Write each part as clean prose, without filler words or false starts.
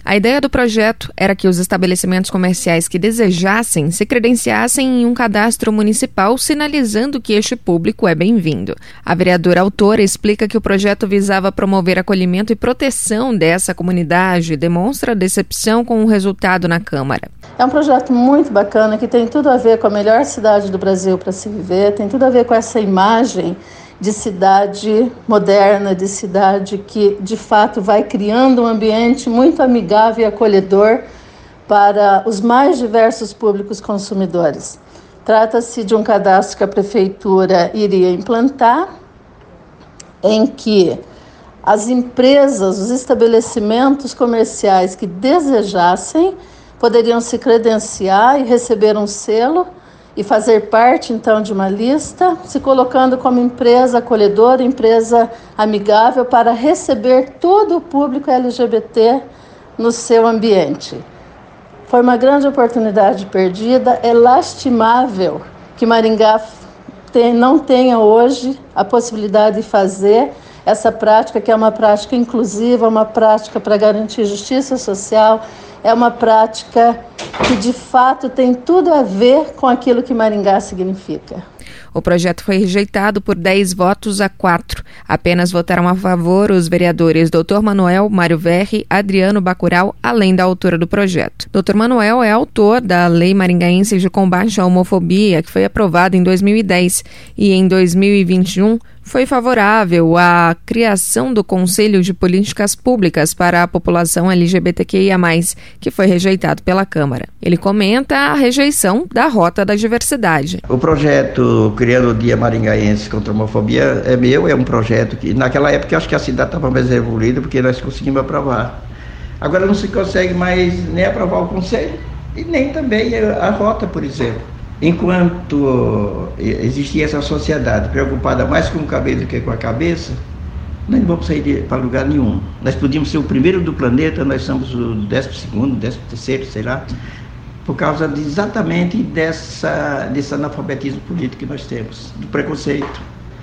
A ideia do projeto era que os estabelecimentos comerciais que desejassem se credenciassem em um cadastro municipal, sinalizando que este público é bem-vindo. A vereadora autora explica que o projeto visava promover acolhimento e proteção dessa comunidade e demonstra decepção com o resultado na Câmara. É um projeto muito bacana que tem tudo a ver com a melhor cidade do Brasil para se viver, tem tudo a ver com essa imagem de cidade moderna, de cidade que, de fato, vai criando um ambiente muito amigável e acolhedor para os mais diversos públicos consumidores. Trata-se de um cadastro que a Prefeitura iria implantar, em que as empresas, os estabelecimentos comerciais que desejassem, poderiam se credenciar e receber um selo e fazer parte, então, de uma lista, se colocando como empresa acolhedora, empresa amigável para receber todo o público LGBT no seu ambiente. Foi uma grande oportunidade perdida. É lastimável que Maringá não tenha hoje a possibilidade de fazer essa prática, que é uma prática inclusiva, uma prática para garantir justiça social, é uma prática que, de fato, tem tudo a ver com aquilo que Maringá significa. O projeto foi rejeitado por 10 votos a 4. Apenas votaram a favor os vereadores Dr. Manuel, Mário Verri, Adriano Bacurau, além da autora do projeto. Dr. Manuel é autor da Lei Maringaense de Combate à Homofobia, que foi aprovada em 2010 e em 2021 foi favorável à criação do Conselho de Políticas Públicas para a População LGBTQIA+, que foi rejeitado pela Câmara. Ele comenta a rejeição da Rota da Diversidade. O projeto Criando o Dia Maringaense contra a Homofobia é meu, é um projeto que naquela época eu acho que a cidade estava mais evoluída porque nós conseguimos aprovar. Agora não se consegue mais nem aprovar o Conselho e nem também a Rota, por exemplo. Enquanto existia essa sociedade preocupada mais com o cabelo do que com a cabeça, nós não vamos sair para lugar nenhum. Nós podíamos ser o primeiro do planeta, nós somos o 12º, 13º, sei lá, por causa exatamente desse analfabetismo político que nós temos, do preconceito,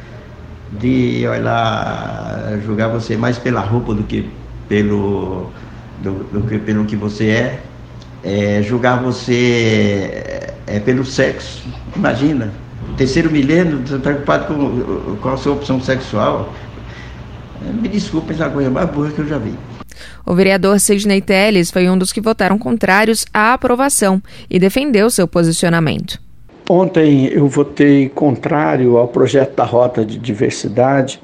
de, olha lá, julgar você mais pela roupa do que pelo que você julgar você pelo sexo. Imagina, terceiro milênio, preocupado com a sua opção sexual. Me desculpe, essa coisa mais burra que eu já vi. O vereador Sidney Telles foi um dos que votaram contrários à aprovação e defendeu seu posicionamento. Ontem eu votei contrário ao projeto da Rota de Diversidade.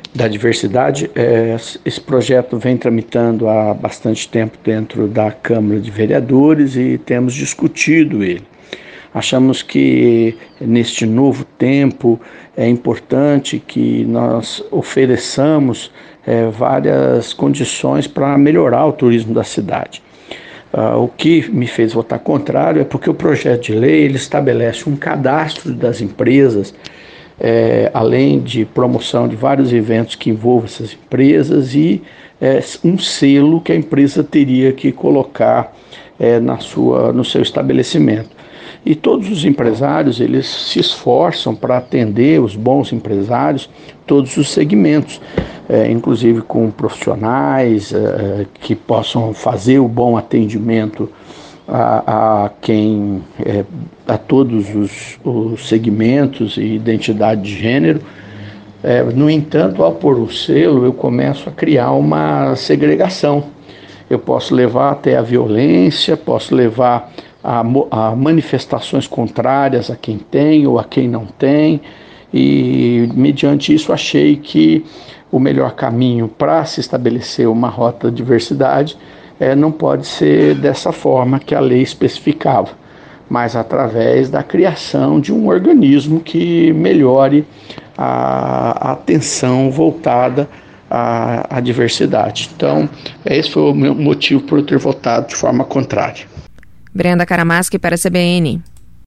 Esse projeto vem tramitando há bastante tempo dentro da Câmara de Vereadores e temos discutido ele. Achamos que neste novo tempo é importante que nós ofereçamos várias condições para melhorar o turismo da cidade. O que me fez votar contrário é porque o projeto de lei ele estabelece um cadastro das empresas, além de promoção de vários eventos que envolvam essas empresas e um selo que a empresa teria que colocar no seu estabelecimento. E todos os empresários, eles se esforçam para atender os bons empresários, todos os segmentos, inclusive com profissionais que possam fazer o bom atendimento a todos os segmentos e identidade de gênero. No entanto, ao pôr o selo, eu começo a criar uma segregação. Eu posso levar até a violência, posso levar a manifestações contrárias a quem tem ou a quem não tem, e mediante isso achei que o melhor caminho para se estabelecer uma rota de diversidade não pode ser dessa forma que a lei especificava, mas através da criação de um organismo que melhore a atenção voltada à diversidade. Então, esse foi o meu motivo por eu ter votado de forma contrária. Brenda Karamaschi para a CBN.